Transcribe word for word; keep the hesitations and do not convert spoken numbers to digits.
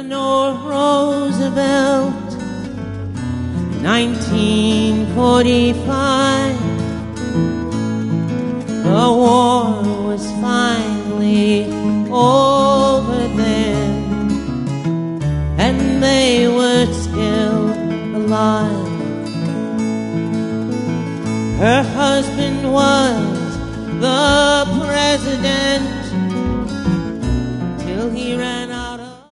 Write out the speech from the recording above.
Eleanor Roosevelt, nineteen forty-five. The war was finally over then, and they were still alive. Her husband was the president till he ran